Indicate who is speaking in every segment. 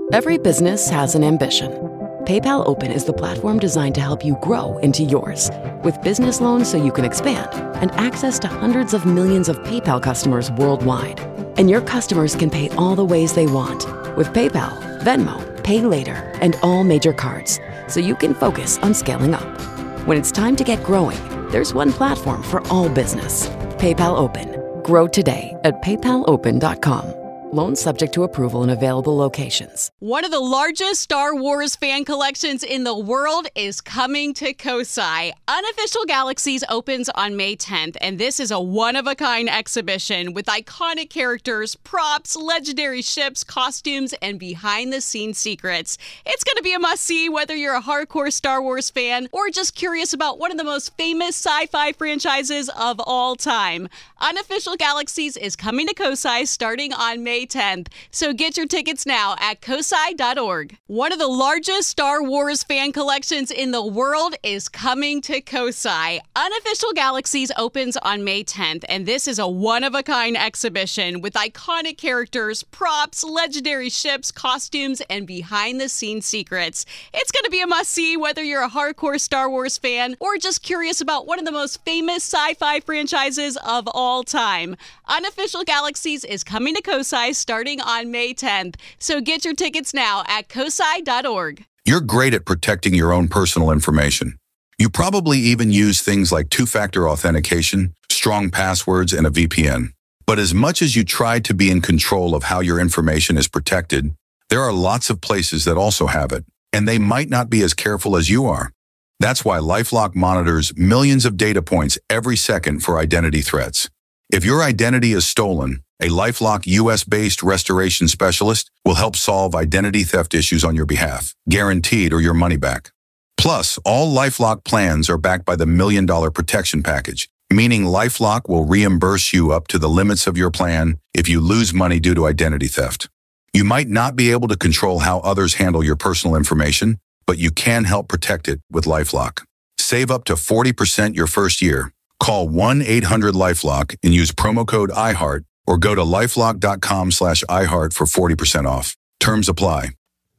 Speaker 1: Every business has an ambition. PayPal Open is the platform designed to help you grow into yours. With business loans so you can expand and access to hundreds of millions of PayPal customers worldwide. And your customers can pay all the ways they want with PayPal, Venmo, Pay Later, and all major cards, so you can focus on scaling up. When it's time to get growing, there's one platform for all business. PayPal Open. Grow today at paypalopen.com. Loans subject to approval in available locations.
Speaker 2: One of the largest Star Wars fan collections in the world is coming to Kosai. Unofficial Galaxies opens on May 10th, and this is a one-of-a-kind exhibition with iconic characters, props, legendary ships, costumes, and behind-the-scenes secrets. It's going to be a must-see whether you're a hardcore Star Wars fan or just curious about one of the most famous sci-fi franchises of all time. Unofficial Galaxies is coming to Kosai starting on May 10th, so get your tickets now at kosai.org. One of the largest Star Wars fan collections in the world is coming to Kosai. Unofficial Galaxies opens on May 10th, and this is a one-of-a-kind exhibition with iconic characters, props, legendary ships, costumes, and behind-the-scenes secrets. It's going to be a must-see whether you're a hardcore Star Wars fan or just curious about one of the most famous sci-fi franchises of all time. Unofficial Galaxies is coming to Kosai starting on May 10th, so get your tickets now at kosai.org.
Speaker 3: You're great at protecting your own personal information. You probably even use things like two-factor authentication, strong passwords, and a VPN. But as much as you try to be in control of how your information is protected, there are lots of places that also have it, and they might not be as careful as you are. That's why LifeLock monitors millions of data points every second for identity threats. If your identity is stolen, a LifeLock US-based restoration specialist will help solve identity theft issues on your behalf, guaranteed or your money back. Plus, all LifeLock plans are backed by the $1 Million Protection Package, meaning LifeLock will reimburse you up to the limits of your plan if you lose money due to identity theft. You might not be able to control how others handle your personal information, but you can help protect it with LifeLock. Save up to 40% your first year. Call 1-800-LifeLock and use promo code iHeart, or go to lifelock.com/iHeart for 40% off. Terms apply.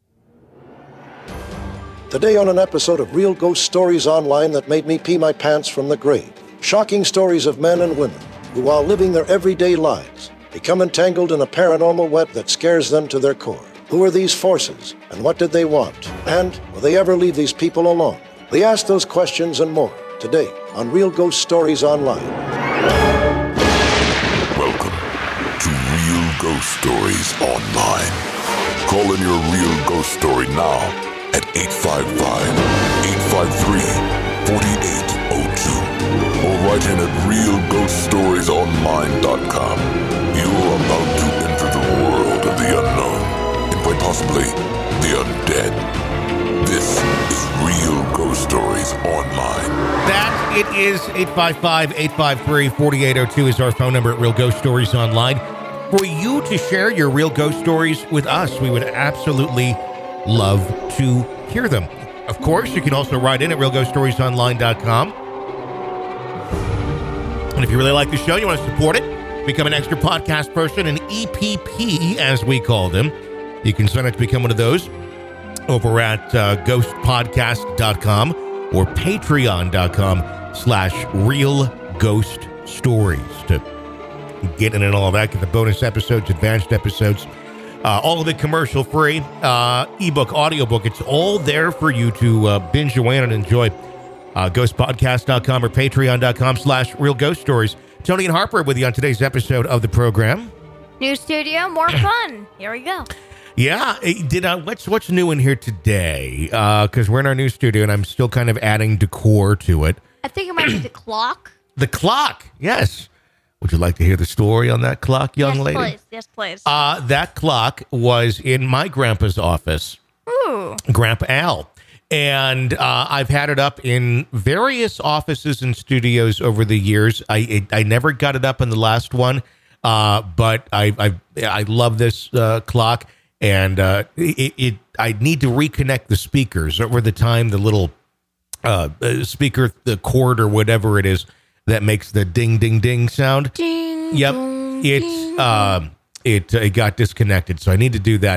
Speaker 4: Today on an episode of Real Ghost Stories Online that made me pee my pants from the grave. Shocking stories of men and women who, while living their everyday lives, become entangled in a paranormal web that scares them to their core. Who are these forces, and what did they want? And will they ever leave these people alone? We ask those questions and more today on Real Ghost Stories Online.
Speaker 5: Ghost Stories Online. Call in your real ghost story now at 855-853-4802 or write in at realghoststoriesonline.com. You're about to enter the world of the unknown and quite possibly the undead. This is Real Ghost Stories Online.
Speaker 6: That it is 855-853-4802 is our phone number at Real Ghost Stories Online. For you to share your real ghost stories with us, we would absolutely love to hear them. Of course, you can also write in at realghoststoriesonline.com. And if you really like the show, you want to support it, become an extra podcast person, an EPP, as we call them, you can sign up to become one of those over at ghostpodcast.com or patreon.com/realghoststories to get in and all of that, get the bonus episodes, advanced episodes, all of it commercial free, ebook, audiobook. It's all there for you to binge away and enjoy. Ghostpodcast.com or patreon.com/realghoststories. Tony and Harper with you on today's episode of the program.
Speaker 7: New studio, more fun. Here we go.
Speaker 6: Yeah, what's new in here today? Because we're in our new studio and I'm still kind of adding decor to it.
Speaker 7: I think it might be the clock.
Speaker 6: The clock, yes. Would you like to hear the story on that clock, young lady?
Speaker 7: Yes, please.
Speaker 6: That clock was in my grandpa's office.
Speaker 7: Ooh.
Speaker 6: Grandpa Al. And I've had it up in various offices and studios over the years. I never got it up in the last one, but I love this clock. And I need to reconnect the speakers over the time. The little speaker, the cord or whatever it is that makes the ding ding ding sound.
Speaker 7: Ding.
Speaker 6: Yep,
Speaker 7: Ding,
Speaker 6: it got disconnected, so I need to do that.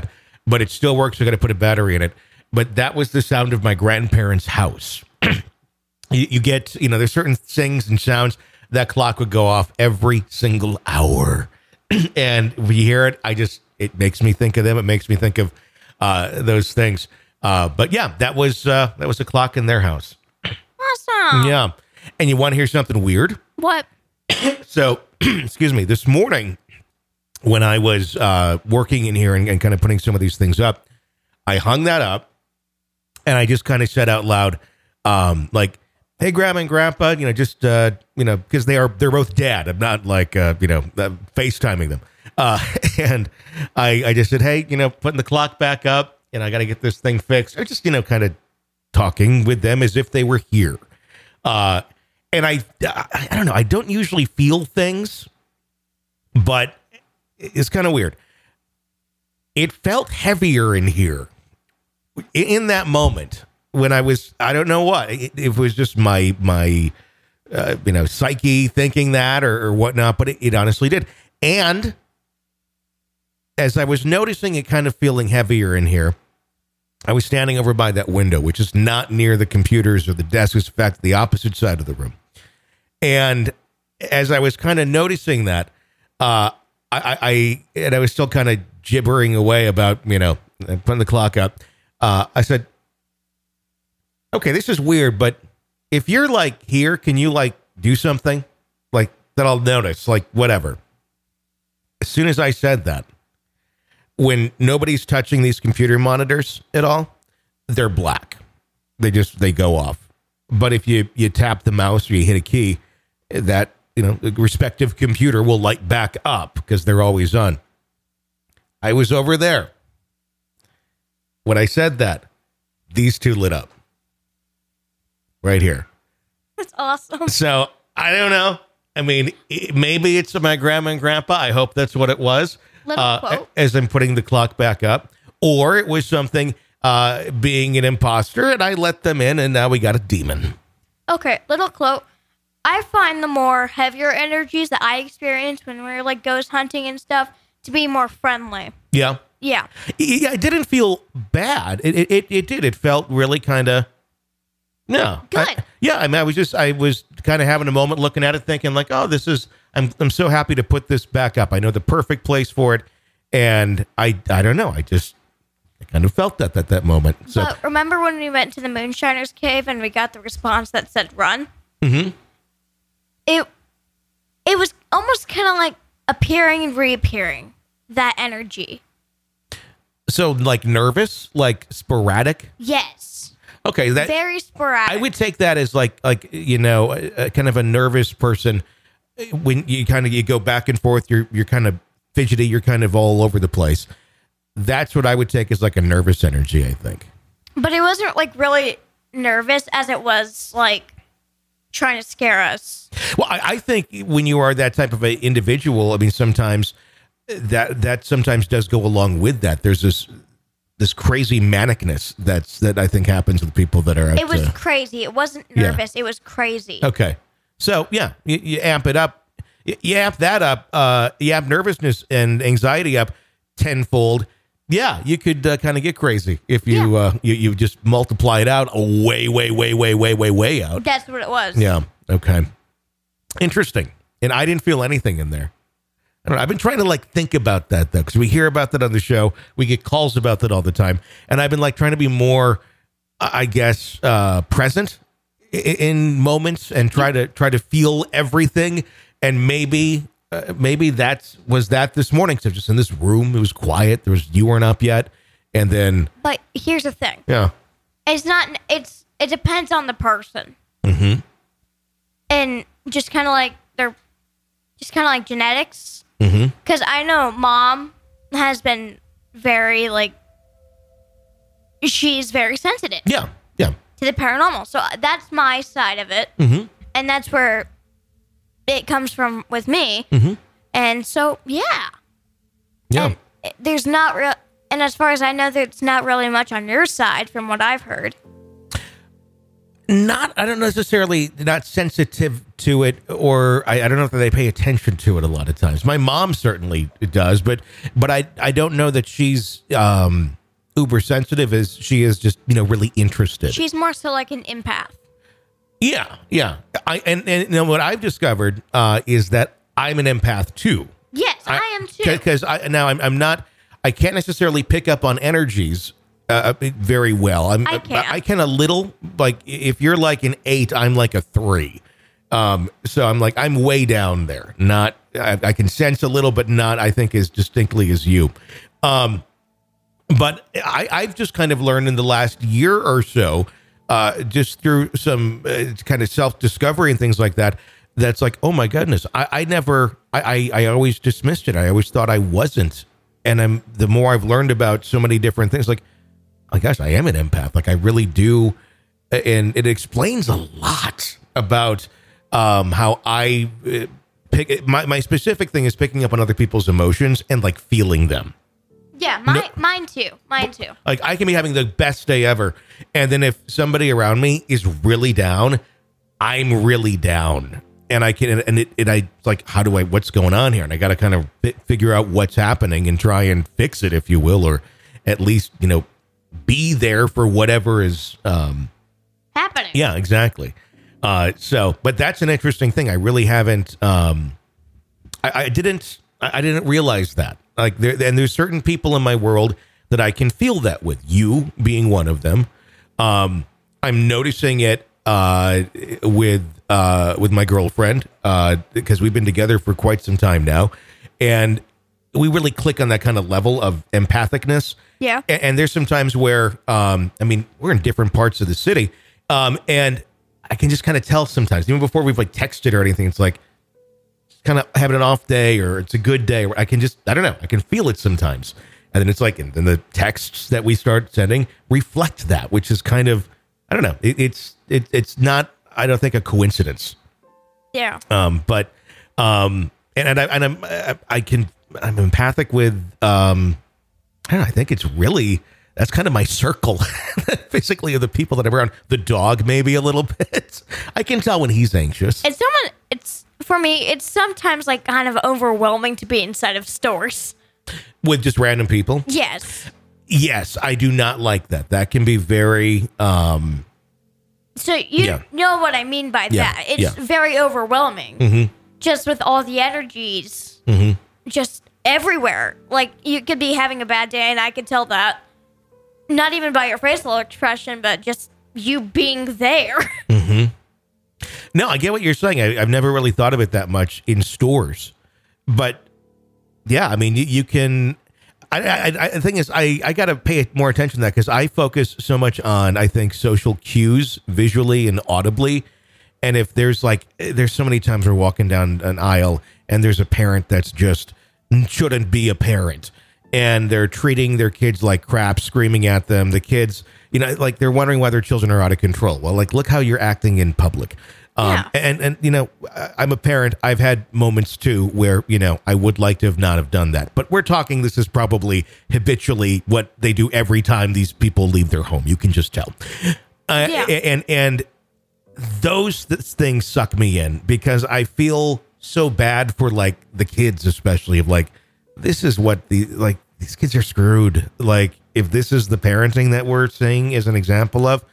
Speaker 6: but it still works. I got to put a battery in it. But that was the sound of my grandparents' house. You get, there's certain things and sounds. That clock would go off every single hour. And when you hear it, it makes me think of them. It makes me think of those things. But yeah, that was a clock in their house.
Speaker 7: Awesome.
Speaker 6: Yeah. And you want to hear something weird?
Speaker 7: What?
Speaker 6: So, excuse me, this morning when I was working in here and kind of putting some of these things up, I hung that up and I just kind of said out loud, like, hey, Grandma and Grandpa, just, because they're both dad. I'm not like, FaceTiming them. And I just said, hey, putting the clock back up and I got to get this thing fixed. Or just, kind of talking with them as if they were here. And I don't know, I don't usually feel things, but it's kind of weird. It felt heavier in here in that moment when I don't know what, it was just my psyche thinking that or whatnot, but it honestly did. And as I was noticing it kind of feeling heavier in here, I was standing over by that window, which is not near the computers or the desks, in fact, the opposite side of the room. And as I was kind of noticing that, I was still kind of gibbering away about, putting the clock up. I said, okay, this is weird, but if you're like here, can you like do something like that? I'll notice, like whatever. As soon as I said that, when nobody's touching these computer monitors at all, they're black. They go off. But if you tap the mouse or you hit a key, that, the respective computer will light back up because they're always on. I was over there. When I said that, these two lit up. Right here.
Speaker 7: That's awesome.
Speaker 6: So, I don't know. I mean, maybe it's my grandma and grandpa. I hope that's what it was.
Speaker 7: Little quote.
Speaker 6: As I'm putting the clock back up. Or it was something being an imposter, and I let them in, and now we got a demon.
Speaker 7: Okay, little quote. I find the more heavier energies that I experience when we're like ghost hunting and stuff to be more friendly.
Speaker 6: Yeah.
Speaker 7: Yeah.
Speaker 6: Yeah, it didn't feel bad. It did. It felt really kind of, no.
Speaker 7: Good.
Speaker 6: I was kind of having a moment looking at it thinking like, oh, I'm so happy to put this back up. I know the perfect place for it. And I don't know. I kind of felt that at that moment. So
Speaker 7: But remember when we went to the Moonshiner's Cave and we got the response that said run?
Speaker 6: Mm-hmm.
Speaker 7: It was almost kind of like appearing and reappearing, that energy.
Speaker 6: So like nervous, like sporadic?
Speaker 7: Yes.
Speaker 6: Okay.
Speaker 7: Very sporadic.
Speaker 6: I would take that as like a kind of a nervous person. When you go back and forth, you're kind of fidgety, you're kind of all over the place. That's what I would take as like a nervous energy, I think.
Speaker 7: But it wasn't like really nervous as it was like trying to scare us.
Speaker 6: Well, I think when you are that type of an individual, I mean, sometimes that sometimes does go along with that. There's this crazy manicness that I think happens with people that are.
Speaker 7: It was crazy. It wasn't nervous. It was crazy.
Speaker 6: Okay. So yeah, you amp it up. You amp that up. You amp nervousness and anxiety up tenfold. Yeah, you could kind of get crazy if you you just multiply it out way out.
Speaker 7: That's what it was.
Speaker 6: Yeah. Okay. Interesting. And I didn't feel anything in there. I don't know. I've been trying to like think about that though, because we hear about that on the show. We get calls about that all the time, and I've been like trying to be more, I guess, present in moments and try to feel everything. And maybe that was this morning. So just in this room, it was quiet. You weren't up yet, and then. But
Speaker 7: here's the thing.
Speaker 6: Yeah.
Speaker 7: It's not. It depends on the person.
Speaker 6: Mm-hmm.
Speaker 7: And just kind of like genetics.
Speaker 6: Mm-hmm.
Speaker 7: Because I know Mom has been very she's very sensitive.
Speaker 6: Yeah. Yeah.
Speaker 7: To the paranormal. So that's my side of it.
Speaker 6: Mm-hmm.
Speaker 7: And that's where it comes from with me.
Speaker 6: Mm-hmm.
Speaker 7: And so, yeah.
Speaker 6: Yeah.
Speaker 7: And there's not real, and as far as I know, there's not really much on your side from what I've heard.
Speaker 6: I don't necessarily not sensitive to it, or I don't know if they pay attention to it a lot of times. My mom certainly does, but I don't know that she's uber sensitive as she is just, really interested.
Speaker 7: She's more so like an empath.
Speaker 6: Yeah. And what I've discovered is that I'm an empath too.
Speaker 7: Yes, I am too.
Speaker 6: Because I'm not. I can't necessarily pick up on energies very well.
Speaker 7: I can.
Speaker 6: I can a little. Like if you're like an 8, I'm like a 3. So I'm way down there. Not. I can sense a little, but not. I think as distinctly as you. But I've just kind of learned in the last year or so, just through some kind of self-discovery and things like that. That's like, oh my goodness, I always dismissed it. I always thought I wasn't. And the more I've learned about so many different things, like, oh gosh, I am an empath. Like I really do. And it explains a lot about how I pick. My specific thing is picking up on other people's emotions and like feeling them.
Speaker 7: Yeah, mine too.
Speaker 6: Like I can be having the best day ever. And then if somebody around me is really down, I'm really down. And I can, and I like, what's going on here? And I got to kind of figure out what's happening and try and fix it, if you will, or at least, be there for whatever is
Speaker 7: happening.
Speaker 6: Yeah, exactly. But that's an interesting thing. I really haven't, I didn't realize that. Like there's certain people in my world that I can feel that with, you being one of them. I'm noticing it with my girlfriend because we've been together for quite some time now, and we really click on that kind of level of empathicness.
Speaker 7: Yeah.
Speaker 6: And there's some times where we're in different parts of the city, and I can just kind of tell sometimes, even before we've like texted or anything, it's like kind of having an off day or it's a good day, or I can feel it sometimes. And then it's like, and then the texts that we start sending reflect that, which is kind of, I don't know. It's not, I don't think, a coincidence.
Speaker 7: Yeah.
Speaker 6: I'm empathic with, I don't know, I think it's really, that's kind of my circle basically of the people that I'm around. The dog, maybe a little bit. I can tell when he's anxious.
Speaker 7: For me, it's sometimes like kind of overwhelming to be inside of stores.
Speaker 6: With just random people?
Speaker 7: Yes.
Speaker 6: Yes, I do not like that. That can be very...
Speaker 7: So you know what I mean by that. It's very overwhelming. Mm-hmm. Just with all the energies. Mm-hmm. Just everywhere. Like, you could be having a bad day, and I could tell that. Not even by your facial expression, but just you being there.
Speaker 6: Mm-hmm. No, I get what you're saying. I've never really thought of it that much in stores. But, yeah, I mean, you can... the thing is, I got to pay more attention to that because I focus so much on, I think, social cues visually and audibly. And if there's so many times we're walking down an aisle and there's a parent that's just shouldn't be a parent and they're treating their kids like crap, screaming at them. The kids, like they're wondering why their children are out of control. Well, like, look how you're acting in public. And I'm a parent. I've had moments too where, I would like to not have done that, but we're talking, this is probably habitually what they do every time these people leave their home. You can just tell. And those things suck me in because I feel so bad for like the kids, especially of like, this is what these kids are screwed. Like if this is the parenting that we're seeing as an example of,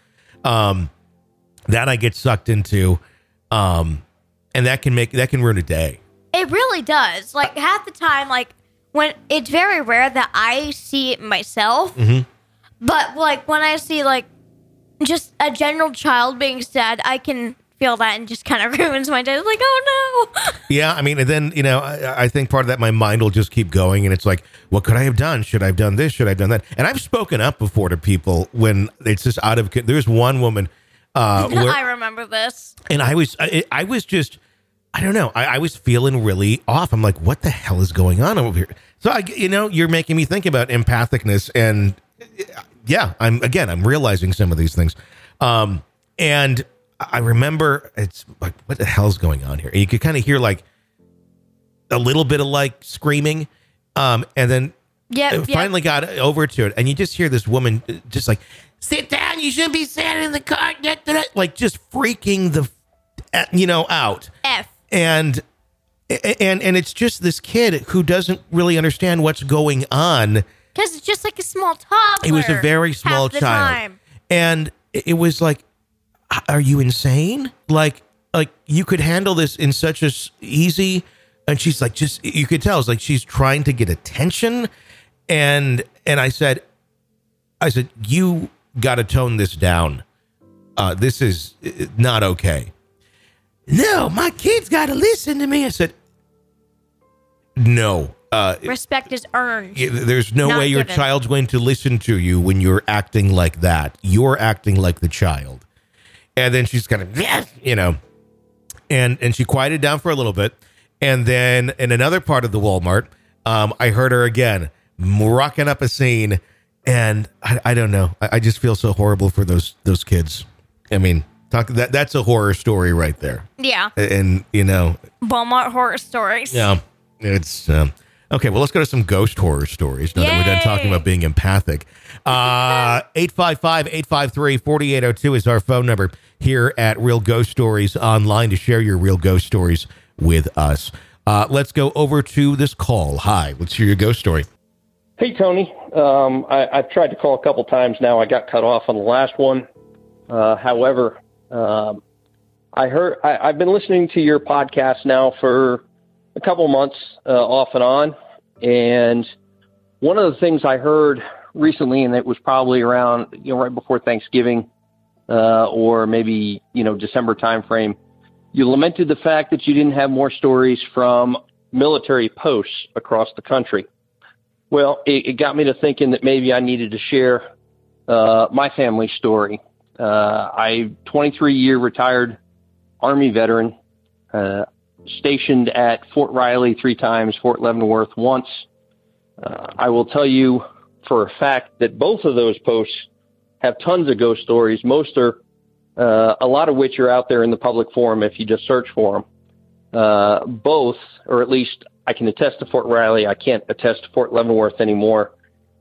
Speaker 6: that I get sucked into, and that can ruin a day.
Speaker 7: It really does. Like half the time, like when it's very rare that I see it myself, but like when I see like just a general child being sad, I can feel that and just kind of ruins my day. It's like, oh no.
Speaker 6: Yeah, I mean, and then I think part of that my mind will just keep going, and it's like, what could I have done? Should I have done this? Should I have done that? And I've spoken up before to people when it's just out of. There's one woman.
Speaker 7: I remember this. And
Speaker 6: I was just, I don't know. I was feeling really off. I'm like, what the hell is going on over here? So you're making me think about empathicness, and yeah, I'm realizing some of these things. And I remember it's like, what the hell's going on here? And you could kind of hear like a little bit of like screaming. And then finally got over to it. And you just hear this woman just like, sit down. You shouldn't be sitting in the car. Like just freaking out. And it's just this kid who doesn't really understand what's going on.
Speaker 7: Because it's just like a small toddler.
Speaker 6: He was a very small
Speaker 7: half the
Speaker 6: child.
Speaker 7: time.
Speaker 6: And it was like, are you insane? Like you could handle this in such a easy, and she's like, just, you could tell it's like she's trying to get attention. And I said, you got to tone this down. This is not okay. No, my kids got to listen to me. I said, no.
Speaker 7: Respect is earned.
Speaker 6: There's no way your
Speaker 7: given.
Speaker 6: child's going to listen to you when you're acting like that. You're acting like the child. And then she's kind of, you know, and she quieted down for a little bit. And then in another part of the Walmart, I heard her again rocking up a scene. And I don't know. I just feel so horrible for those kids. I mean, that's a horror story right there.
Speaker 7: Yeah.
Speaker 6: And, you know.
Speaker 7: Walmart horror stories.
Speaker 6: Yeah. It's okay. Well, let's go to some ghost horror stories now that we're done talking about being empathic. 855-853-4802 is our phone number here at Real Ghost Stories Online to share your real ghost stories with us. Let's go over to this call. Hi, let's hear your ghost story.
Speaker 8: Hey, Tony. I've tried to call a couple times now. I got cut off on the last one. However, I've been listening to your podcast now for a couple months, off and on. And one of the things I heard recently, and it was probably around, right before Thanksgiving, or maybe, December timeframe, you lamented the fact that you didn't have more stories from military posts across the country. Well, it got me to thinking that maybe I needed to share my family story. I'm 23-year retired Army veteran, stationed at Fort Riley 3 times, Fort Leavenworth once. I will tell you for a fact that both of those posts have tons of ghost stories. Most are, a lot of which are out there in the public forum if you just search for them. Both, or at least I can attest to Fort Riley. I can't attest to Fort Leavenworth anymore.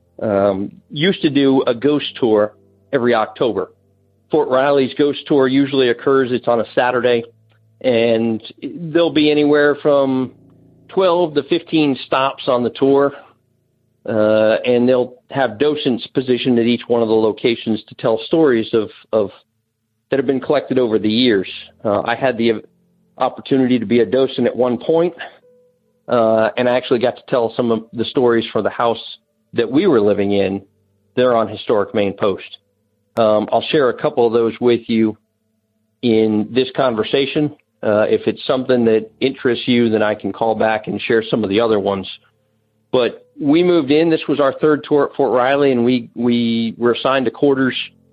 Speaker 8: Used to do a ghost tour every October. Fort Riley's ghost tour usually occurs, it's on a Saturday, and there'll be anywhere from 12 to 15 stops on the tour. And they'll have docents positioned at each one of the locations to tell stories of that have been collected over the years. I had the opportunity to be a docent at one point, and I actually got to tell some of the stories for the house that we were living in there on Historic Main Post. I'll share a couple of those with you in this conversation. If it's something that interests you, then I can call back and share some of the other ones. But we moved in. This was our third tour at Fort Riley, and we were assigned to quarters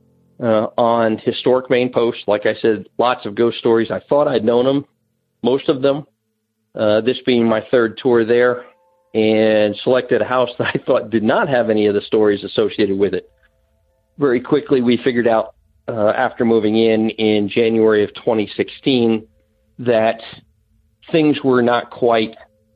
Speaker 8: on Historic Main Post. Like I said, lots of ghost stories. I thought I'd known them, most of them. This being my third tour there, and selected a house that I thought did not have any of the stories associated with it. Very quickly, we figured out after moving in January of 2016 that things were not quite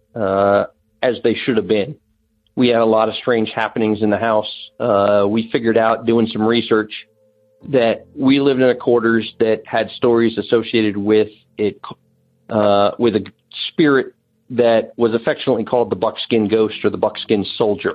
Speaker 8: as they should have been. We had a lot of strange happenings in the house. We figured out doing some research that we lived in a quarters that had stories associated with it, with a spirit that was affectionately called the Buckskin Ghost or the Buckskin Soldier.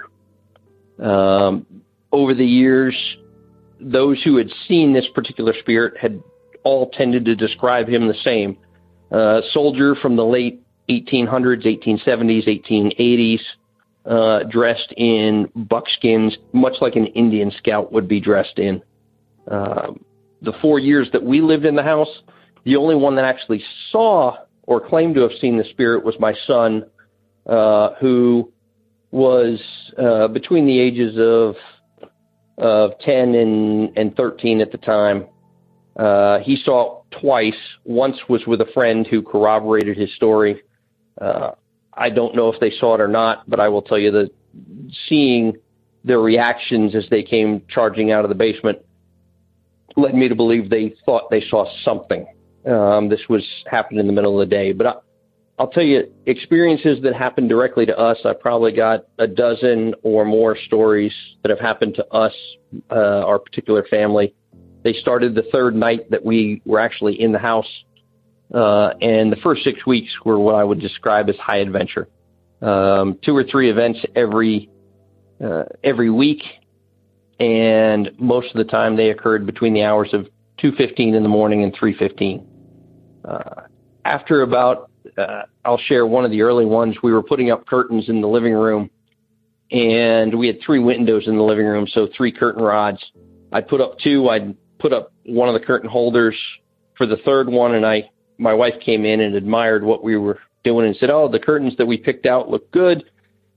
Speaker 8: Over the years, those who had seen this particular spirit had all tended to describe him the same. Soldier from the late 1800s, 1870s, 1880s, dressed in buckskins, much like an Indian scout would be dressed in. The 4 years that we lived in the house, the only one that actually saw or claimed to have seen the spirit was my son, who was between the ages of 10 and 13 at the time. He saw it twice. Once was with a friend who corroborated his story. I don't know if they saw it or not, but I will tell you that seeing their reactions as they came charging out of the basement led me to believe they thought they saw something. This was happening in the middle of the day. But I'll tell you, experiences that happened directly to us, I probably got a dozen or more stories that have happened to us, our particular family. They started the third night that we were actually in the house. And the first 6 weeks were what I would describe as high adventure. 2 or 3 events every every week, and most of the time they occurred between the hours of 2:15 in the morning and 3:15. After about, I'll share one of the early ones. We were putting up curtains in the living room, and we had 3 windows in the living room, so 3 curtain rods. I'd put up 2. I'd put up one of the curtain holders for the third one, and my wife came in and admired what we were doing and said, "Oh, the curtains that we picked out look good."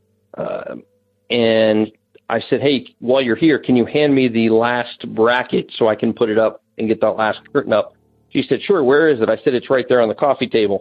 Speaker 8: And I said, "Hey, while you're here, can you hand me the last bracket so I can put it up and get that last curtain up?" She said, "Sure, where is it?" I said, "It's right there on the coffee table."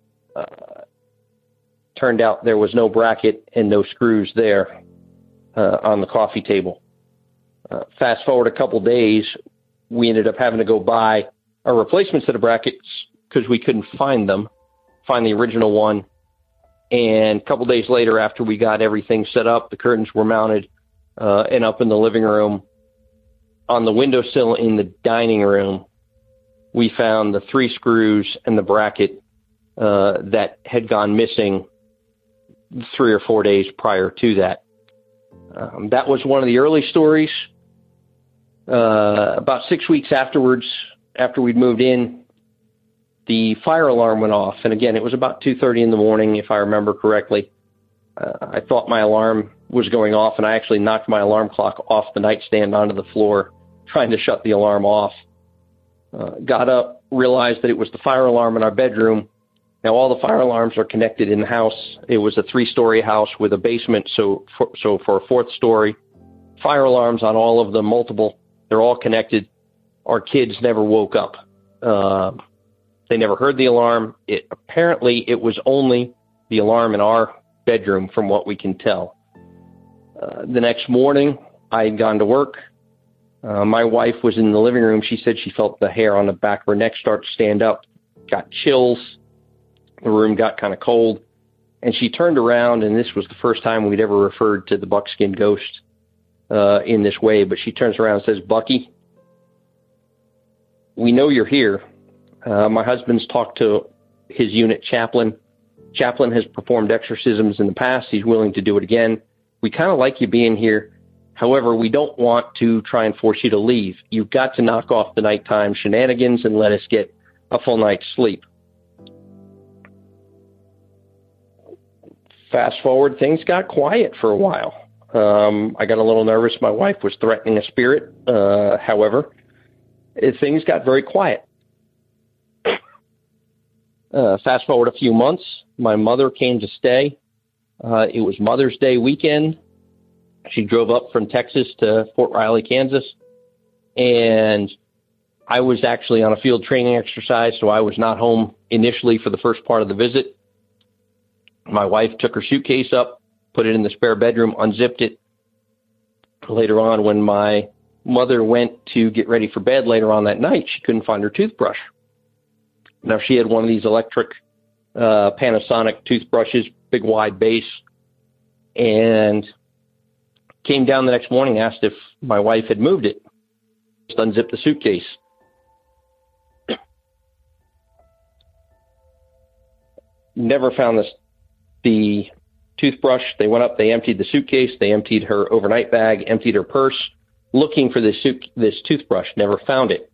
Speaker 8: Turned out there was no bracket and no screws there on the coffee table. Fast forward a couple days, we ended up having to go buy a replacement set of brackets because we couldn't find the original one. And a couple days later, after we got everything set up, the curtains were mounted and up in the living room. On the windowsill in the dining room, we found the 3 screws and the bracket that had gone missing 3 or 4 days prior to that. That was one of the early stories. About 6 weeks afterwards, after we'd moved in, the fire alarm went off. And again, it was about 2:30 in the morning, if I remember correctly. I thought my alarm was going off, and I actually knocked my alarm clock off the nightstand onto the floor, trying to shut the alarm off. Got up, realized that it was the fire alarm in our bedroom. Now, all the fire alarms are connected in the house. It was a 3-story house with a basement, so for a 4th story, fire alarms on all of them, multiple. They're all connected. Our kids never woke up. They never heard the alarm. Apparently, it was only the alarm in our bedroom, from what we can tell. The next morning, I had gone to work. My wife was in the living room. She said she felt the hair on the back of her neck start to stand up, got chills. The room got kind of cold. And she turned around, and this was the first time we'd ever referred to the buckskin ghost in this way. But she turns around and says, "Bucky, we know you're here. My husband's talked to his unit chaplain. Chaplain has performed exorcisms in the past. He's willing to do it again. We kind of like you being here. However, we don't want to try and force you to leave. You've got to knock off the nighttime shenanigans and let us get a full night's sleep." Fast forward, things got quiet for a while. I got a little nervous. My wife was threatening a spirit. However, things got very quiet. Fast forward a few months, my mother came to stay. It was Mother's Day weekend. She drove up from Texas to Fort Riley, Kansas. And I was actually on a field training exercise, so I was not home initially for the first part of the visit. My wife took her suitcase up, put it in the spare bedroom, unzipped it. Later on, when my mother went to get ready for bed later on that night, she couldn't find her toothbrush. Now, she had one of these electric Panasonic toothbrushes, big wide base, and came down the next morning, asked if my wife had moved it. Just unzipped the suitcase. Never found the toothbrush. They went up, they emptied the suitcase, they emptied her overnight bag, emptied her purse, looking for this toothbrush, never found it.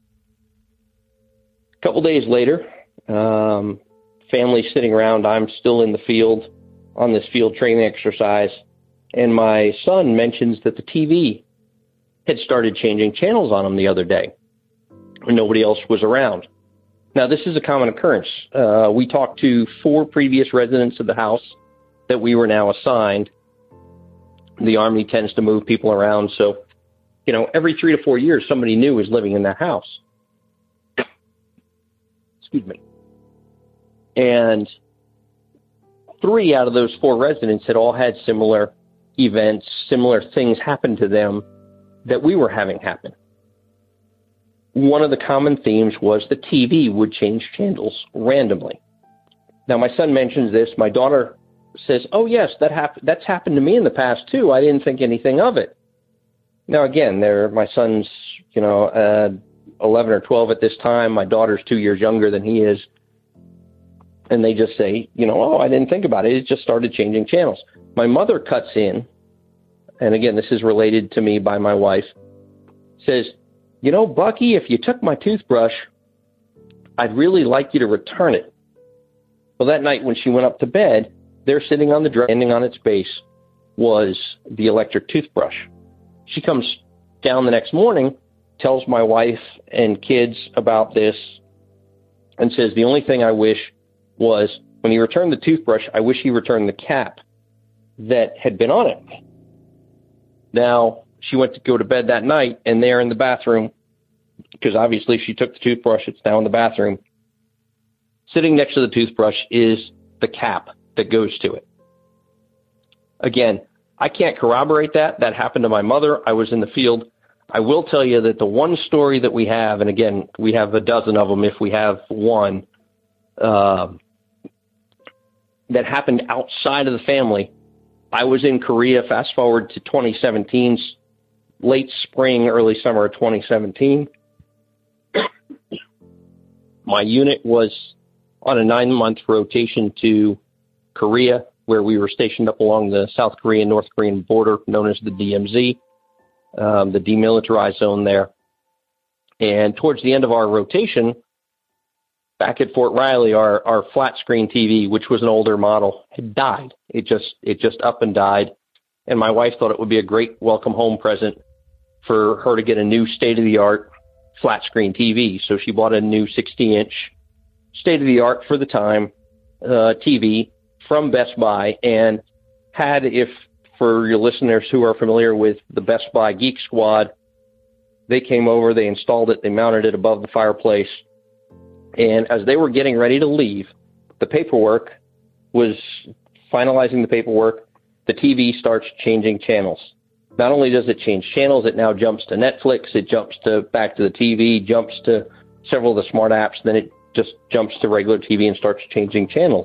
Speaker 8: A couple days later, family sitting around, I'm still in the field on this field training exercise, and my son mentions that the TV had started changing channels on him the other day when nobody else was around. Now, this is a common occurrence. We talked to 4 previous residents of the house that we were now assigned. The Army tends to move people around, so, every 3 to 4 years, somebody new is living in that house. Excuse me. And 3 out of those 4 residents had all had similar events, similar things happen to them that we were having happen. One of the common themes was the TV would change channels randomly. Now, my son mentions this. My daughter says, "Oh, yes, that's happened to me in the past, too. I didn't think anything of it." Now, again, my son's, 11 or 12 at this time. My daughter's 2 years younger than he is. And they just say, "Oh, I didn't think about it. It just started changing channels." My mother cuts in and again, this is related to me by my wife, says, "You know, Bucky, if you took my toothbrush, I'd really like you to return it." Well, that night when she went up to bed, there sitting on the dresser, standing on its base, was the electric toothbrush. She comes down the next morning, tells my wife and kids about this, and says, "The only thing I wish was when he returned the toothbrush, I wish he returned the cap that had been on it." Now, she went to go to bed that night, and there in the bathroom, because obviously she took the toothbrush, it's now in the bathroom, sitting next to the toothbrush is the cap that goes to it. Again, I can't corroborate that. That happened to my mother. I was in the field. I will tell you that the one story that we have, and again, we have a dozen of them if we have one, that happened outside of the family. I was in Korea, fast forward to 2017's late spring, early summer of 2017. My unit was on a 9-month rotation to Korea, where we were stationed up along the South Korean, North Korean border, known as the DMZ, the demilitarized zone there. And towards the end of our rotation, back at Fort Riley, our flat screen TV, which was an older model, had died. It just up and died. And my wife thought it would be a great welcome home present for her to get a new state-of-the-art flat screen TV. So she bought a new 60-inch state-of-the-art for the time TV from Best Buy, and had, if for your listeners who are familiar with the Best Buy Geek Squad, they came over, they installed it, they mounted it above the fireplace, and as they were getting ready to leave, the paperwork was finalizing the paperwork, the TV starts changing channels. Not only does it change channels, it now jumps to Netflix, it jumps to back to the TV, jumps to several of the smart apps, then it just jumps to regular TV and starts changing channels.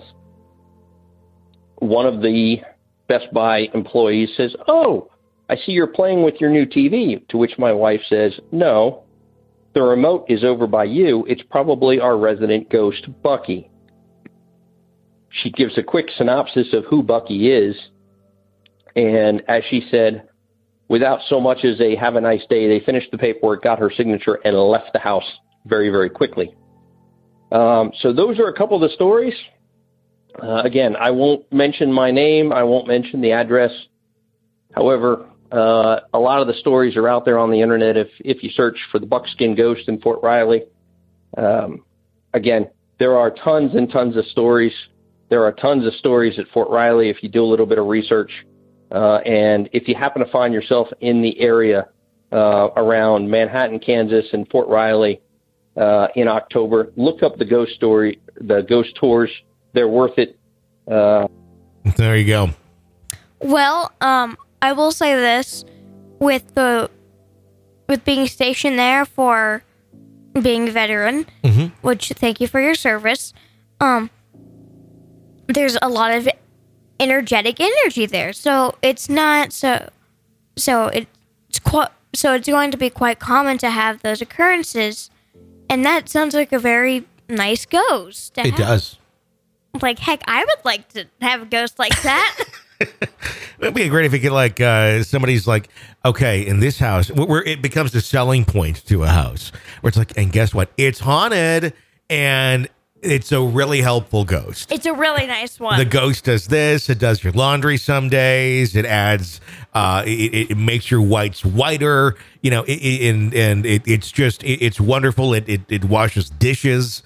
Speaker 8: One of the Best Buy employees says, "Oh, I see you're playing with your new TV," to which my wife says, "No, the remote is over by you. It's probably our resident ghost, Bucky." She gives a quick synopsis of who Bucky is, and as she said, without so much as a "have a nice day," they finished the paperwork, got her signature, and left the house very, very quickly. So those are a couple of the stories. Again, I won't mention my name. I won't mention the address. However, a lot of the stories are out there on the internet if you search for the Buckskin Ghost in Fort Riley. Again, there are tons and tons of stories. There are tons of stories at Fort Riley if you do a little bit of research. And if you happen to find yourself in the area around Manhattan, Kansas, and Fort Riley in October, look up the ghost tours. They're worth it.
Speaker 6: There you go.
Speaker 7: Well, I will say this, with being stationed there for being a veteran, which thank you for your service. There's a lot of energetic energy there, so it's not so it's going to be quite common to have those occurrences, and that sounds like a very nice ghost.
Speaker 6: It does.
Speaker 7: Like, heck, I would like to have a ghost like that.
Speaker 6: It'd be great if you could, somebody's like, okay, in this house, where it becomes the selling point to a house, where it's like, and guess what? It's haunted, and it's a really helpful ghost.
Speaker 7: It's a really nice one.
Speaker 6: The ghost does this. It does your laundry some days. It adds, it makes your whites whiter, it's wonderful. It washes dishes.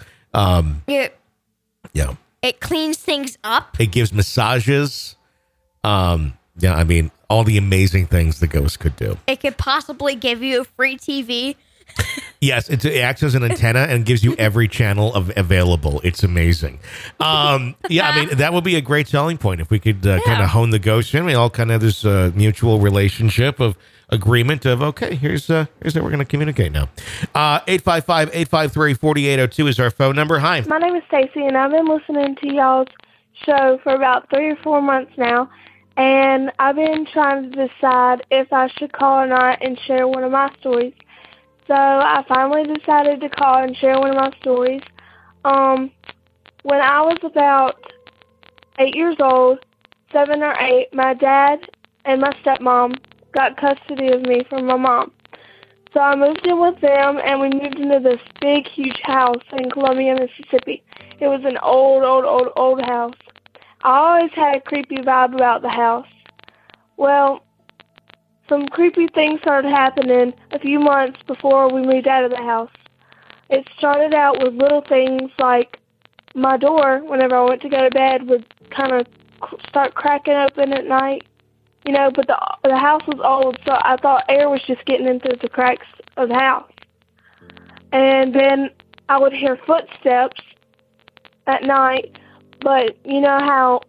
Speaker 6: Yeah.
Speaker 7: It cleans things up.
Speaker 6: It gives massages. All the amazing things the ghost could do.
Speaker 7: It could possibly give you a free TV.
Speaker 6: Yes, it acts as an antenna and gives you every channel available. It's amazing. That would be a great selling point if we could kind of hone the ghost in. We all kind of have this mutual relationship of agreement of, okay, here's how we're going to communicate now. 855-853-4802 is our phone number. Hi.
Speaker 9: My name is Stacy, and I've been listening to y'all's show for about 3 or 4 months now, and I've been trying to decide if I should call or not and share one of my stories. So I finally decided to call and share one of my stories. When I was about 8 years old, 7 or 8, my dad and my stepmom got custody of me from my mom. So I moved in with them, and we moved into this big, huge house in Columbia, Mississippi. It was an old house. I always had a creepy vibe about the house. Well, some creepy things started happening a few months before we moved out of the house. It started out with little things like my door, whenever I went to go to bed, would kind of start cracking open at night. You know, but the house was old, so I thought air was just getting into the cracks of the house. And then I would hear footsteps at night, but you know how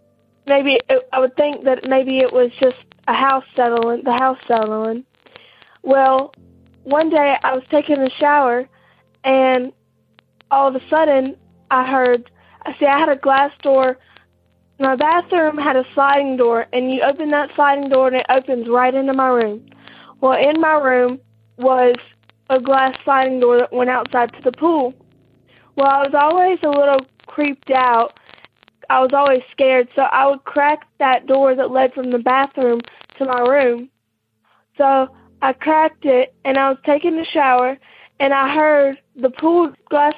Speaker 9: I would think that maybe it was just the house settling. Well, one day I was taking a shower, and all of a sudden I had a glass door. My bathroom had a sliding door, and you open that sliding door and it opens right into my room. Well, in my room was a glass sliding door that went outside to the pool. Well, I was always a little creeped out. I was always scared, so I would crack that door that led from the bathroom to my room. So I cracked it, and I was taking a shower, and I heard the pool glass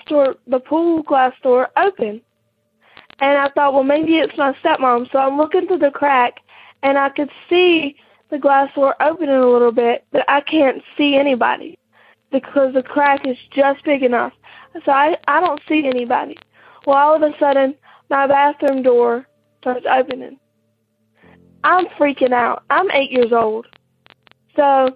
Speaker 9: door open. And I thought, well, maybe it's my stepmom. So I'm looking through the crack, and I could see the glass door opening a little bit, but I can't see anybody because the crack is just big enough. So I don't see anybody. Well, all of a sudden, my bathroom door starts opening. I'm freaking out. I'm 8 years old. So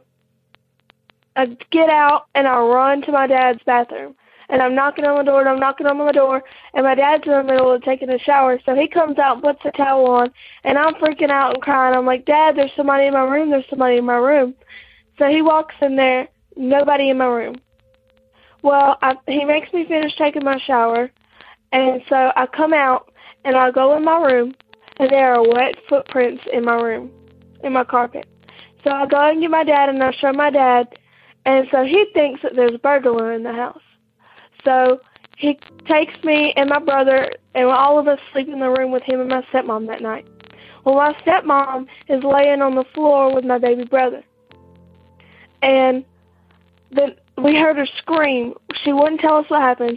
Speaker 9: I get out, and I run to my dad's bathroom. And I'm knocking on the door, and my dad's in the middle of taking a shower, so he comes out and puts a towel on, and I'm freaking out and crying. I'm like, Dad, there's somebody in my room, So he walks in there, nobody in my room. Well, he makes me finish taking my shower, and so I come out, and I go in my room, and there are wet footprints in my room, in my carpet. So I go and get my dad, and I show my dad, and so he thinks that there's a burglar in the house. So he takes me and my brother, and all of us sleep in the room with him and my stepmom that night. Well, my stepmom is laying on the floor with my baby brother. And then we heard her scream. She wouldn't tell us what happened.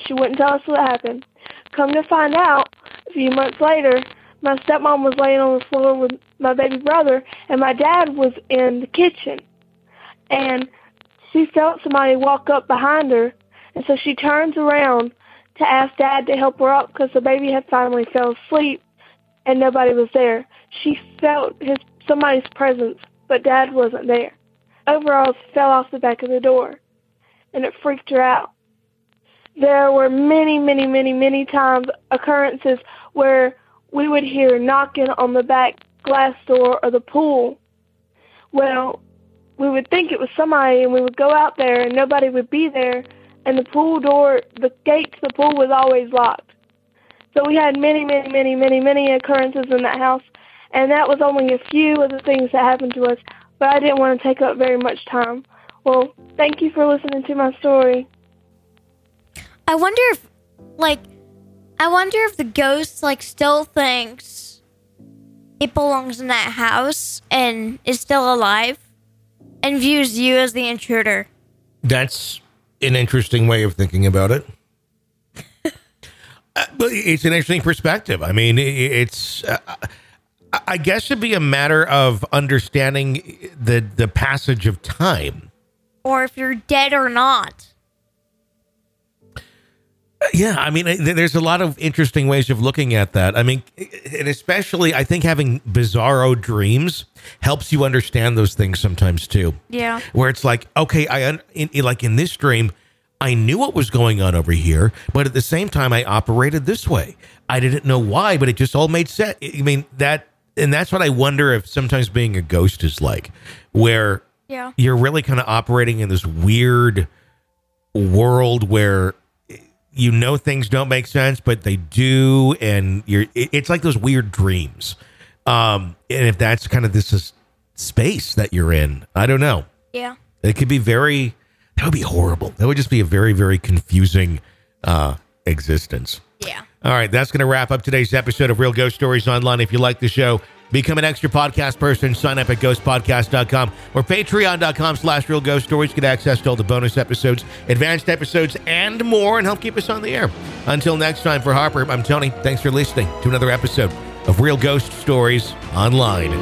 Speaker 9: Come to find out, a few months later, my stepmom was laying on the floor with my baby brother, and my dad was in the kitchen. And she felt somebody walk up behind her. And so she turns around to ask Dad to help her up because the baby had finally fell asleep and nobody was there. She felt somebody's presence, but Dad wasn't there. Overalls fell off the back of the door, and it freaked her out. There were many times occurrences where we would hear knocking on the back glass door of the pool. Well, we would think it was somebody, and we would go out there, and nobody would be there. And the pool door, the gate to the pool was always locked. So we had many occurrences in that house, and that was only a few of the things that happened to us, but I didn't want to take up very much time. Well, thank you for listening to my story.
Speaker 7: I wonder if the ghost, still thinks it belongs in that house and is still alive and views you as the intruder.
Speaker 6: That's an interesting way of thinking about it. But it's an interesting perspective. I mean, it's I guess it'd be a matter of understanding the passage of time,
Speaker 7: or if you're dead or not.
Speaker 6: Yeah, I mean, there's a lot of interesting ways of looking at that. I mean, and especially I think having bizarro dreams helps you understand those things sometimes too.
Speaker 7: Yeah.
Speaker 6: Where it's like, okay, in this dream, I knew what was going on over here, but at the same time, I operated this way. I didn't know why, but it just all made sense. I mean, that's what I wonder if sometimes being a ghost is like, where you're really kind of operating in this weird world where you know things don't make sense, but they do, and it's like those weird dreams. And if that's kind of this space that you're in, I don't know.
Speaker 7: Yeah.
Speaker 6: It could be that would be horrible. That would just be a very, very confusing existence.
Speaker 7: Yeah.
Speaker 6: All right, that's going to wrap up today's episode of Real Ghost Stories Online. If you like the show, Become an extra podcast person. Sign up at ghostpodcast.com or patreon.com/Real Ghost Stories. Get access to all the bonus episodes, advanced episodes, and more, and help keep us on the air. Until next time, for Harper, I'm Tony. Thanks for listening to another episode of Real Ghost Stories Online.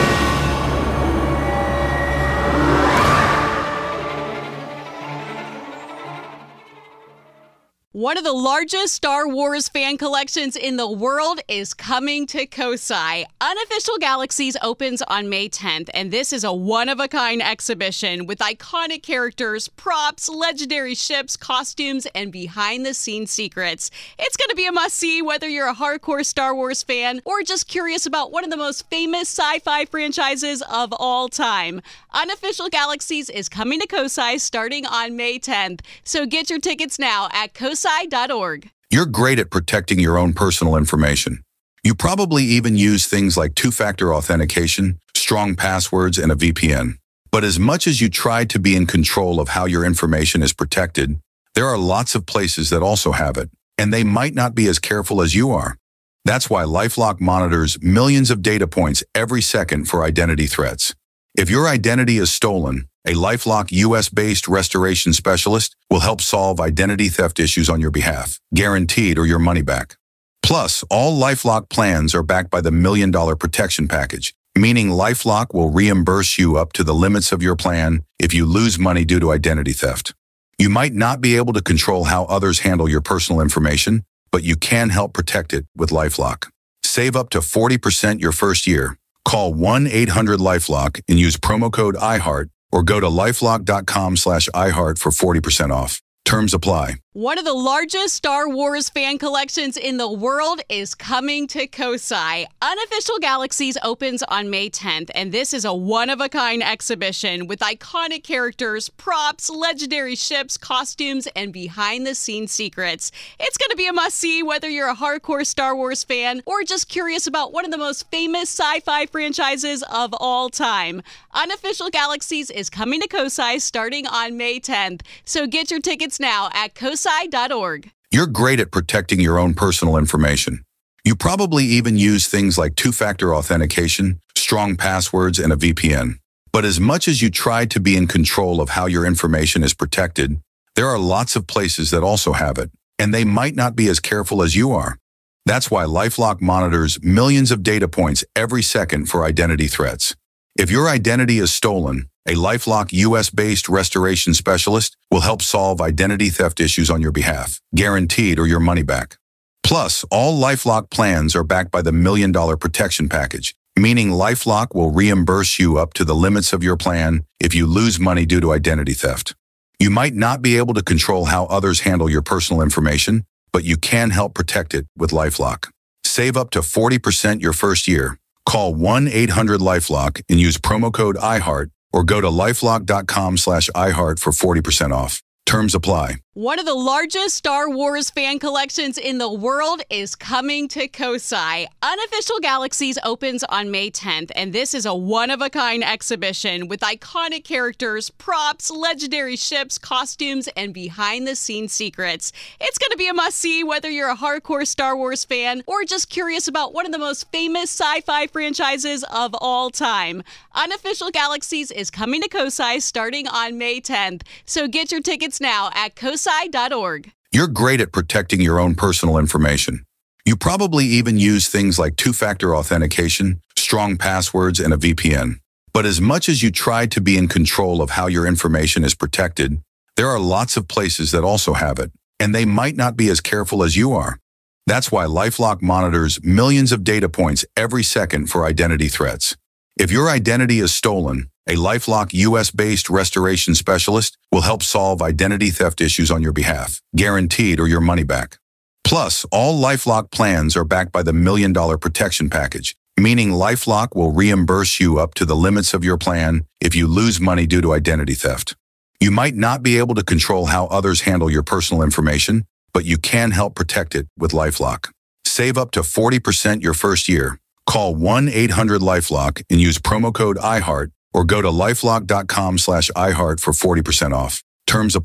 Speaker 2: One of the largest Star Wars fan collections in the world is coming to Kosai. Unofficial Galaxies opens on May 10th, and this is a one-of-a-kind exhibition with iconic characters, props, legendary ships, costumes, and behind-the-scenes secrets. It's going to be a must-see whether you're a hardcore Star Wars fan or just curious about one of the most famous sci-fi franchises of all time. Unofficial Galaxies is coming to Kosai starting on May 10th, so get your tickets now at kosai.org.
Speaker 3: You're great at protecting your own personal information. You probably even use things like two-factor authentication, strong passwords, and a VPN. But as much as you try to be in control of how your information is protected, there are lots of places that also have it, and they might not be as careful as you are. That's why LifeLock monitors millions of data points every second for identity threats. If your identity is stolen, a LifeLock US-based restoration specialist will help solve identity theft issues on your behalf, guaranteed or your money back. Plus, all LifeLock plans are backed by the $1 Million Protection Package, meaning LifeLock will reimburse you up to the limits of your plan if you lose money due to identity theft. You might not be able to control how others handle your personal information, but you can help protect it with LifeLock. Save up to 40% your first year. Call 1-800-LifeLock and use promo code IHEART, or go to lifelock.com/iHeart for 40% off. Terms apply.
Speaker 2: One of the largest Star Wars fan collections in the world is coming to Kosai. Unofficial Galaxies opens on May 10th, and this is a one-of-a-kind exhibition with iconic characters, props, legendary ships, costumes, and behind-the-scenes secrets. It's going to be a must-see whether you're a hardcore Star Wars fan or just curious about one of the most famous sci-fi franchises of all time. Unofficial Galaxies is coming to Kosai starting on May 10th, so get your tickets now at kosai.org.
Speaker 3: You're great at protecting your own personal information. You probably even use things like two-factor authentication, strong passwords, and a VPN. But as much as you try to be in control of how your information is protected, there are lots of places that also have it, and they might not be as careful as you are. That's why LifeLock monitors millions of data points every second for identity threats. If your identity is stolen, a LifeLock US-based restoration specialist will help solve identity theft issues on your behalf, guaranteed or your money back. Plus, all LifeLock plans are backed by the $1 Million Protection Package, meaning LifeLock will reimburse you up to the limits of your plan if you lose money due to identity theft. You might not be able to control how others handle your personal information, but you can help protect it with LifeLock. Save up to 40% your first year. Call 1-800-LifeLock and use promo code IHEART, or go to lifelock.com/iHeart for 40% off. Terms apply.
Speaker 2: One of the largest Star Wars fan collections in the world is coming to Kosai. Unofficial Galaxies opens on May 10th, and this is a one-of-a-kind exhibition with iconic characters, props, legendary ships, costumes, and behind-the-scenes secrets. It's going to be a must-see whether you're a hardcore Star Wars fan or just curious about one of the most famous sci-fi franchises of all time. Unofficial Galaxies is coming to Kosai starting on May 10th, so get your tickets now at kosai.org.
Speaker 3: You're great at protecting your own personal information. You probably even use things like two-factor authentication, strong passwords, and a VPN. But as much as you try to be in control of how your information is protected, there are lots of places that also have it, and they might not be as careful as you are. That's why LifeLock monitors millions of data points every second for identity threats. If your identity is stolen, a LifeLock US-based restoration specialist will help solve identity theft issues on your behalf, guaranteed or your money back. Plus, all LifeLock plans are backed by the $1 Million Protection Package, meaning LifeLock will reimburse you up to the limits of your plan if you lose money due to identity theft. You might not be able to control how others handle your personal information, but you can help protect it with LifeLock. Save up to 40% your first year. Call 1-800-LifeLock and use promo code IHEART, or go to lifelock.com/iHeart for 40% off. Terms apply.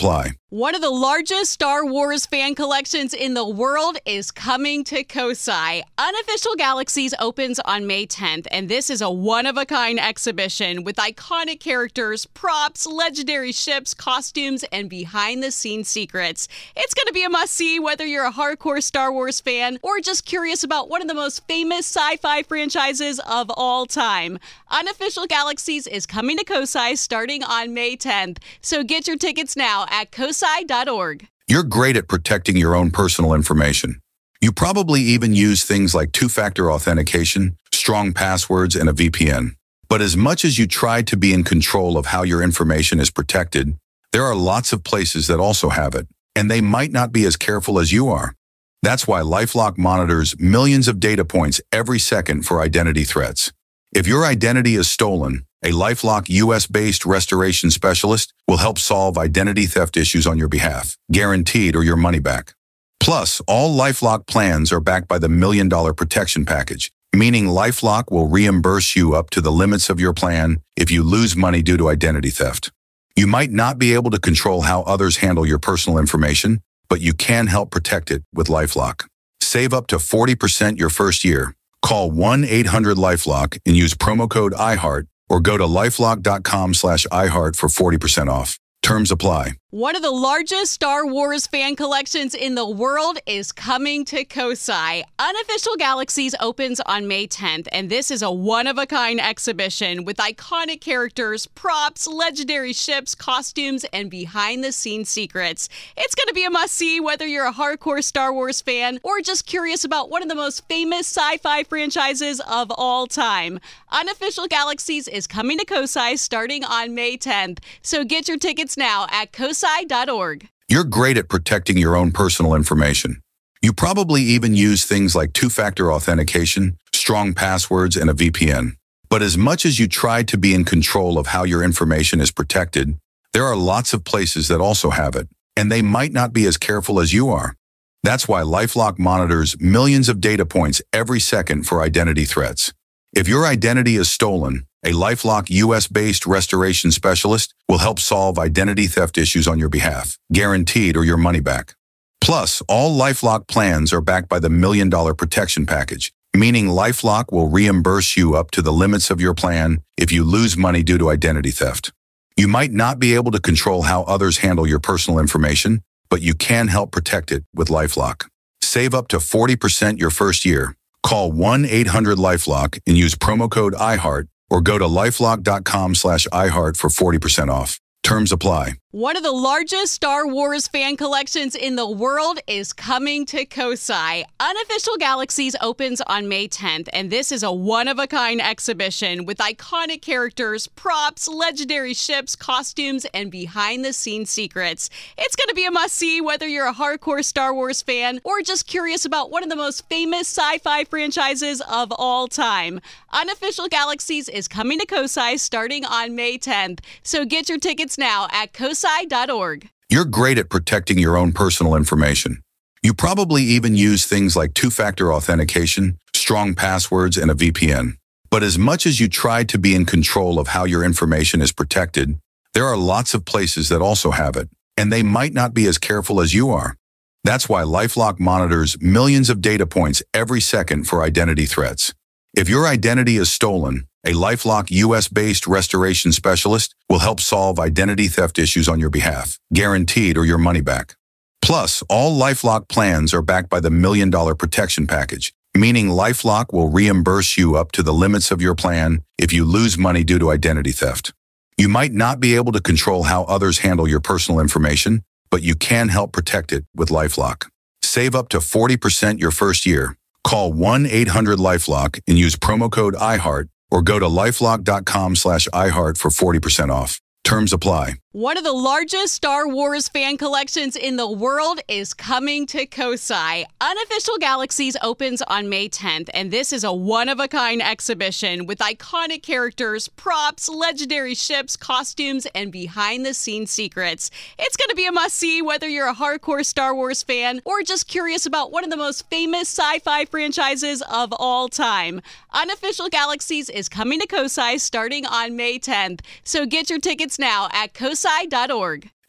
Speaker 2: One of the largest Star Wars fan collections in the world is coming to Kosai. Unofficial Galaxies opens on May 10th, and this is a one-of-a-kind exhibition with iconic characters, props, legendary ships, costumes, and behind-the-scenes secrets. It's going to be a must-see whether you're a hardcore Star Wars fan or just curious about one of the most famous sci-fi franchises of all time. Unofficial Galaxies is coming to Kosai starting on May 10th, so get your tickets now at kosai.org.
Speaker 3: You're great at protecting your own personal information. You probably even use things like two-factor authentication, strong passwords, and a VPN. But as much as you try to be in control of how your information is protected, there are lots of places that also have it, and they might not be as careful as you are. That's why LifeLock monitors millions of data points every second for identity threats. If your identity is stolen, a LifeLock US-based restoration specialist will help solve identity theft issues on your behalf, guaranteed or your money back. Plus, all LifeLock plans are backed by the $1 Million Protection Package, meaning LifeLock will reimburse you up to the limits of your plan if you lose money due to identity theft. You might not be able to control how others handle your personal information, but you can help protect it with LifeLock. Save up to 40% your first year. Call 1-800-LifeLock and use promo code iHeart or go to lifelock.com/iHeart for 40% off. Terms apply.
Speaker 2: One of the largest Star Wars fan collections in the world is coming to Kosai. Unofficial Galaxies opens on May 10th, and this is a one-of-a-kind exhibition with iconic characters, props, legendary ships, costumes, and behind-the-scenes secrets. It's going to be a must-see whether you're a hardcore Star Wars fan or just curious about one of the most famous sci-fi franchises of all time. Unofficial Galaxies is coming to Kosai starting on May 10th, so get your tickets now at kosai.org.
Speaker 3: You're great at protecting your own personal information. You probably even use things like two-factor authentication, strong passwords, and a VPN. But as much as you try to be in control of how your information is protected, there are lots of places that also have it, and they might not be as careful as you are. That's why LifeLock monitors millions of data points every second for identity threats. If your identity is stolen, a LifeLock US-based restoration specialist will help solve identity theft issues on your behalf, guaranteed or your money back. Plus, all LifeLock plans are backed by the $1 Million Protection Package, meaning LifeLock will reimburse you up to the limits of your plan if you lose money due to identity theft. You might not be able to control how others handle your personal information, but you can help protect it with LifeLock. Save up to 40% your first year. Call 1-800-LifeLock and use promo code iHeart or go to lifelock.com/iHeart for 40% off. Terms apply.
Speaker 2: One of the largest Star Wars fan collections in the world is coming to Kosai. Unofficial Galaxies opens on May 10th, and this is a one-of-a-kind exhibition with iconic characters, props, legendary ships, costumes, and behind-the-scenes secrets. It's going to be a must-see whether you're a hardcore Star Wars fan or just curious about one of the most famous sci-fi franchises of all time. Unofficial Galaxies is coming to Kosai starting on May 10th, so get your tickets now at kosai.org.
Speaker 3: You're great at protecting your own personal information. You probably even use things like two-factor authentication, strong passwords, and a VPN. But as much as you try to be in control of how your information is protected, there are lots of places that also have it, and they might not be as careful as you are. That's why LifeLock monitors millions of data points every second for identity threats. If your identity is stolen, a LifeLock US-based restoration specialist will help solve identity theft issues on your behalf, guaranteed or your money back. Plus, all LifeLock plans are backed by the $1 Million Protection Package, meaning LifeLock will reimburse you up to the limits of your plan if you lose money due to identity theft. You might not be able to control how others handle your personal information, but you can help protect it with LifeLock. Save up to 40% your first year. Call 1-800-LifeLock and use promo code iHeart or go to lifelock.com/iHeart for 40% off. Terms apply.
Speaker 2: One of the largest Star Wars fan collections in the world is coming to Kosai. Unofficial Galaxies opens on May 10th, and this is a one-of-a-kind exhibition with iconic characters, props, legendary ships, costumes, and behind-the-scenes secrets. It's going to be a must-see whether you're a hardcore Star Wars fan or just curious about one of the most famous sci-fi franchises of all time. Unofficial Galaxies is coming to Kosai starting on May 10th, so get your tickets now at kosai.org.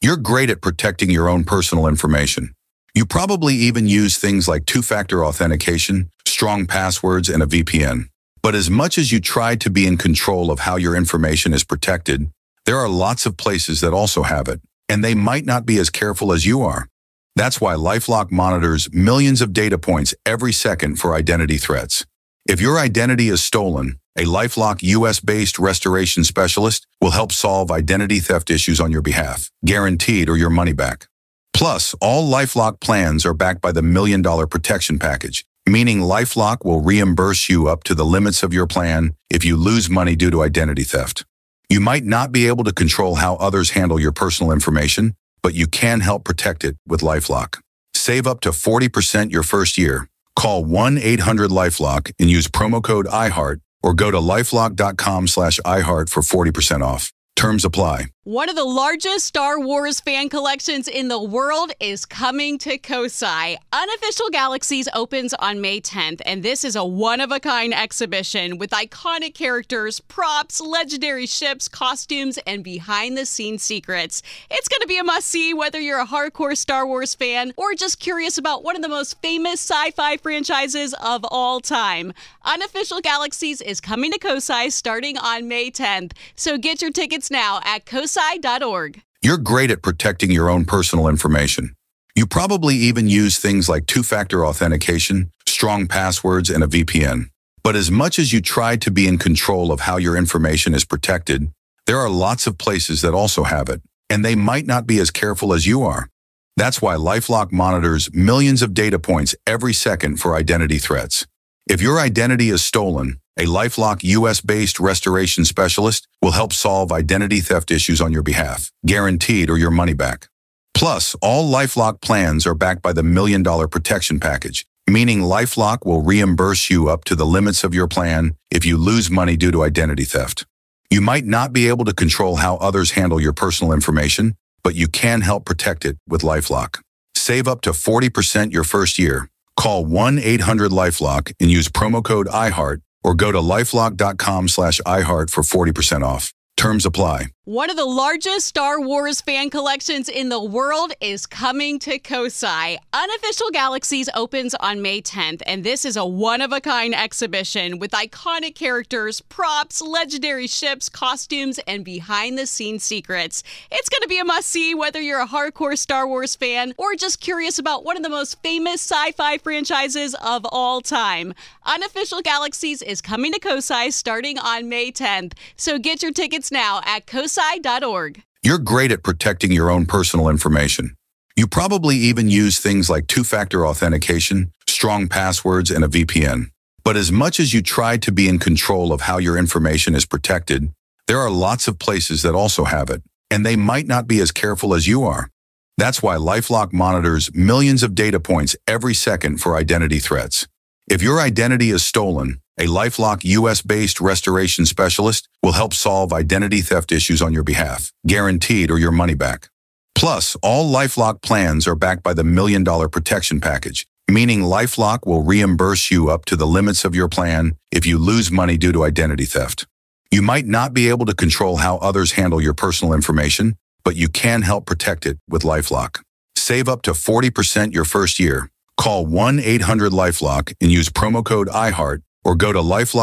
Speaker 3: You're great at protecting your own personal information. You probably even use things like two-factor authentication, strong passwords, and a VPN. But as much as you try to be in control of how your information is protected, there are lots of places that also have it, and they might not be as careful as you are. That's why LifeLock monitors millions of data points every second for identity threats. If your identity is stolen, a LifeLock US-based restoration specialist will help solve identity theft issues on your behalf, guaranteed or your money back. Plus, all LifeLock plans are backed by the $1 Million Protection Package, meaning LifeLock will reimburse you up to the limits of your plan if you lose money due to identity theft. You might not be able to control how others handle your personal information, but you can help protect it with LifeLock. Save up to 40% your first year. Call 1-800-LifeLock and use promo code iHeart or go to lifelock.com/iHeart for 40% off. Terms apply.
Speaker 2: One of the largest Star Wars fan collections in the world is coming to Kosai. Unofficial Galaxies opens on May 10th, and this is a one-of-a-kind exhibition with iconic characters, props, legendary ships, costumes, and behind-the-scenes secrets. It's going to be a must-see whether you're a hardcore Star Wars fan or just curious about one of the most famous sci-fi franchises of all time. Unofficial Galaxies is coming to Kosai starting on May 10th, so get your tickets now at kosai.org.
Speaker 3: You're great at protecting your own personal information. You probably even use things like two-factor authentication, strong passwords, and a VPN. But as much as you try to be in control of how your information is protected, there are lots of places that also have it, and they might not be as careful as you are. That's why LifeLock monitors millions of data points every second for identity threats. If your identity is stolen, a LifeLock US-based restoration specialist will help solve identity theft issues on your behalf, guaranteed or your money back. Plus, all LifeLock plans are backed by the $1 Million Protection Package, meaning LifeLock will reimburse you up to the limits of your plan if you lose money due to identity theft. You might not be able to control how others handle your personal information, but you can help protect it with LifeLock. Save up to 40% your first year. Call 1-800-LifeLock and use promo code iHeart or go to lifelock.com/iHeart for 40% off. Terms apply.
Speaker 2: One of the largest Star Wars fan collections in the world is coming to Kosai. Unofficial Galaxies opens on May 10th, and this is a one-of-a-kind exhibition with iconic characters, props, legendary ships, costumes, and behind-the-scenes secrets. It's going to be a must-see whether you're a hardcore Star Wars fan or just curious about one of the most famous sci-fi franchises of all time. Unofficial Galaxies is coming to Kosai starting on May 10th, so get your tickets now at kosai.org.
Speaker 3: You're great at protecting your own personal information. You probably even use things like two-factor authentication, strong passwords, and a VPN. But as much as you try to be in control of how your information is protected, there are lots of places that also have it, and they might not be as careful as you are. That's why LifeLock monitors millions of data points every second for identity threats. If your identity is stolen, a LifeLock US-based restoration specialist will help solve identity theft issues on your behalf, guaranteed or your money back. Plus, all LifeLock plans are backed by the $1 Million Protection Package, meaning LifeLock will reimburse you up to the limits of your plan if you lose money due to identity theft. You might not be able to control how others handle your personal information, but you can help protect it with LifeLock. Save up to 40% your first year. Call 1-800-LifeLock and use promo code iHeart or go to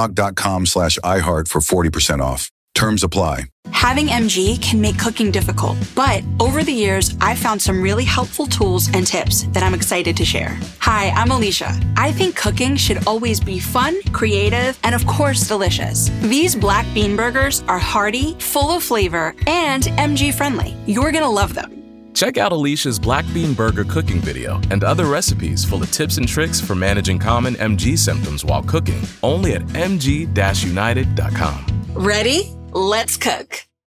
Speaker 3: lifelock.com/iHeart for 40% off. Terms apply.
Speaker 10: Having MG can make cooking difficult, but over the years, I've found some really helpful tools and tips that I'm excited to share. Hi, I'm Alicia. I think cooking should always be fun, creative, and of course, delicious. These black bean burgers are hearty, full of flavor, and MG friendly. You're gonna love them.
Speaker 11: Check out Alicia's Black Bean Burger cooking video and other recipes full of tips and tricks for managing common MG symptoms while cooking, only at mg-united.com.
Speaker 10: Ready? Let's cook.